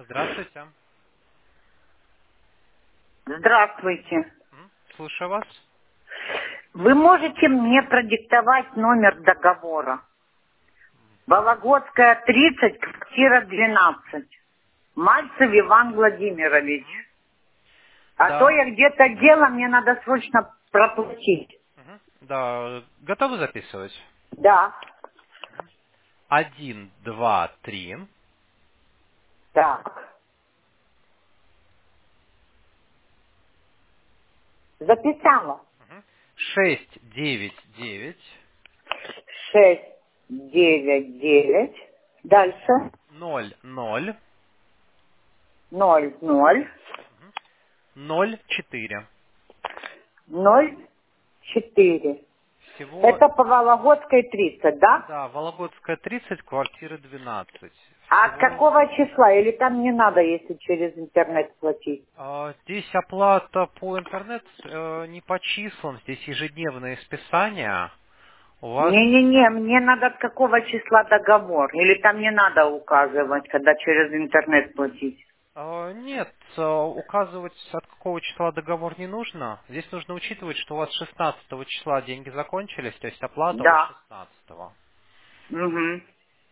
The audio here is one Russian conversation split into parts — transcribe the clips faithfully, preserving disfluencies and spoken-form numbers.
Здравствуйте. Здравствуйте. М, Слушаю вас. Вы можете мне продиктовать номер договора? Вологодская, тридцать, квартира двенадцать. Мальцев Иван Владимирович. А то Да. я где-то дело, мне надо срочно проплатить. Мгм. Да. Готовы записывать? Да. Один, два, три, Так. Записала. шесть, девять, девять, Шесть, девять, девять. Дальше. ноль, ноль, Ноль, ноль, ноль, четыре. ноль, четыре. Всего, Это по Вологодской тридцать, да? да, Вологодская тридцать, квартира двенадцать. А от Всего какого числа? Или там не надо, если через интернет платить? а, здесь оплата по интернету э, не по числам, здесь ежедневные списания. У вас Не-не-не, мне надо от какого числа договор. Или там не надо указывать, когда через интернет платить. Э, Нет, э, указывать от какого числа договор не нужно. Здесь нужно учитывать, что у вас шестнадцатого числа деньги закончились, то есть оплата от Да. шестнадцатого. Угу.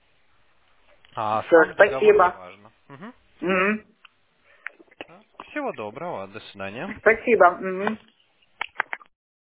А Все, сам договор не спасибо. важно. Мгм. Мгм. Да. Всего доброго, до свидания. Спасибо. Мгм.